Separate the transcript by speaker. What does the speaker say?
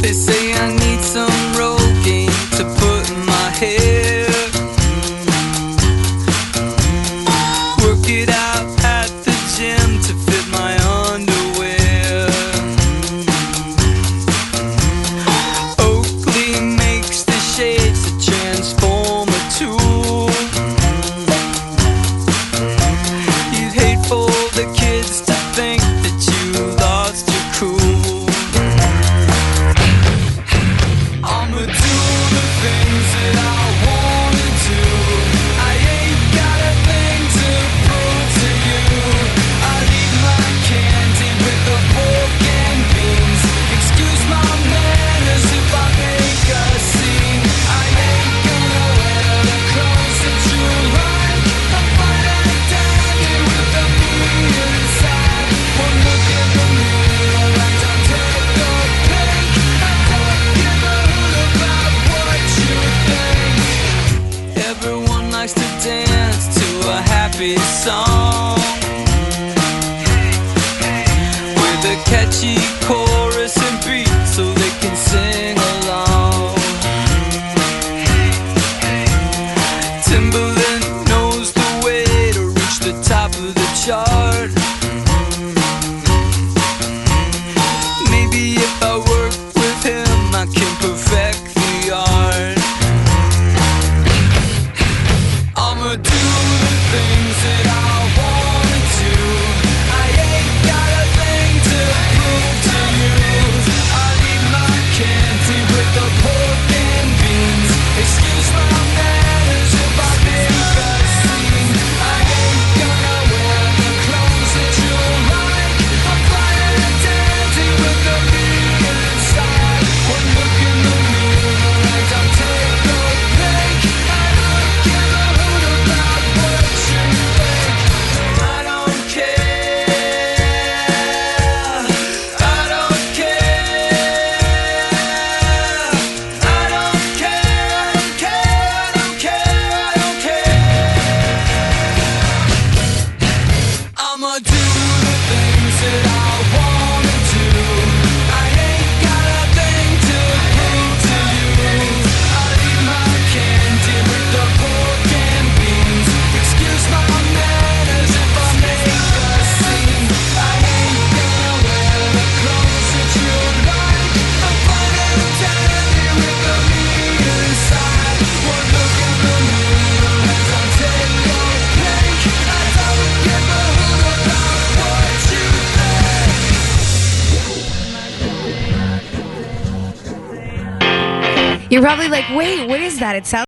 Speaker 1: They say I need some Rogaine to put in my hair. Work it out at the gym to fit my underwear. Oakley makes the shades to transform a tool. You'd hate for the kids to think that you lost your cool. I'ma do the things that I wanna do. I ain't got a thing to prove to you. I'll eat my candy with the pork and beans. Excuse my manners if I make a scene. I ain't gonna wear the clothes that you like. I'm fine and dandy with the me inside. One look in the mirror and I'll take the pink. I don't give a hoot about what you think. Everyone likes to dance to a happy song with a catchy chorus and beat so they can sing along. Timbaland knows the way to reach the top of the chart. Maybe if I work with him, I can perfect the art. I'ma do the things that I wanna do. I ain't got a thing to prove to you. I'll eat my candy with the pork and beans. Excuse my manners if I make a scene. I ain't gonna wear the clothes that you like. I'm flying and dandy with the me inside. One look in the mirror and I'll take the pink. I don't give a hoot about what you think. I don't care. I don't care. I don't care. I don't care. I don't care. I'ma do the things that I wanna do. I ain't got a thing to prove to you. I'll eat my candy with the pork and beans. Excuse my manners if I make a scene. I ain't gonna wear the clothes that you like. I'm fine and dandy with the me inside. One look in the mirror and I'll take your pink. I don't give a hoot about what you think.
Speaker 2: You're probably like, wait, what is that? It sounds